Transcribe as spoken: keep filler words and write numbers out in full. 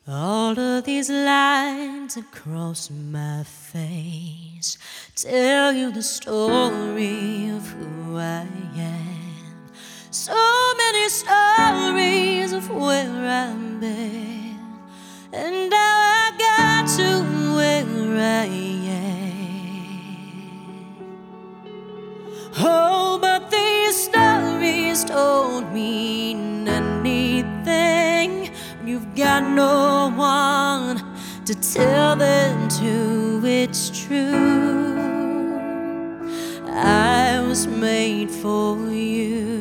All of these lines across my face tell you the story of who I am. So many stories of where I've been and how I got to where I am. Oh, but these stories don't mean anything when you've got no one to tell them to. It's true, I was made for you.